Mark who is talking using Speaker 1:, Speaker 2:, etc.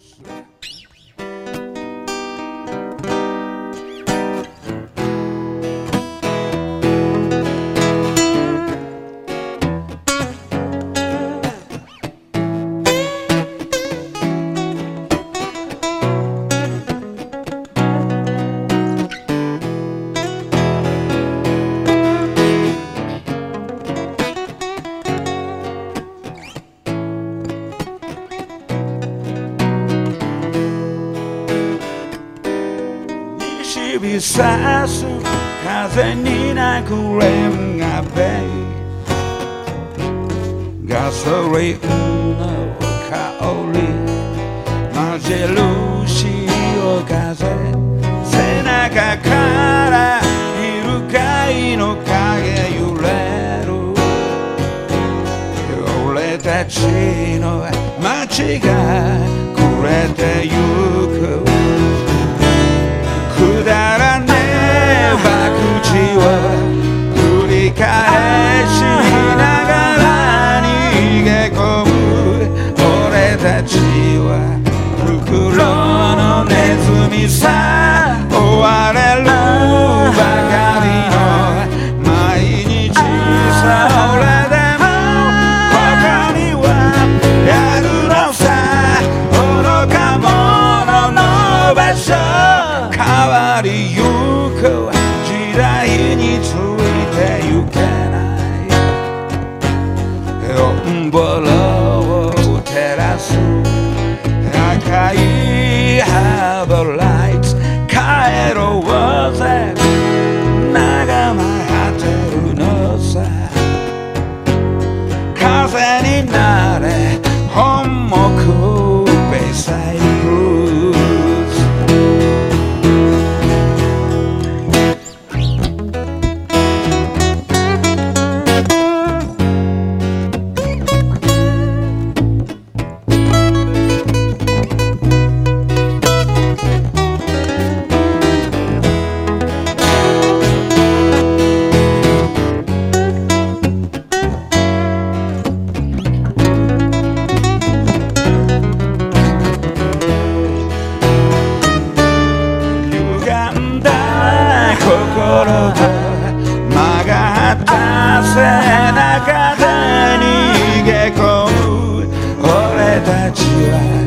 Speaker 1: 指さす風になくレンガベイガソリンの香り混ぜる潮風背中からイルカイの影揺れる俺たちの街が暮れてゆくくだらねえ博打を繰り返しながら逃げ込む俺たちは袋のネズミさ追われるばかりの毎日さ俺でもここにはあるのさ愚か者の場所変わりゆく時代についてゆけないオンボロを照らす赤いハーバーライツ帰ろうぜ眺め果てるのさ風になれ本木ベイサイドブルー心が曲がった背中で逃げ込む俺たちは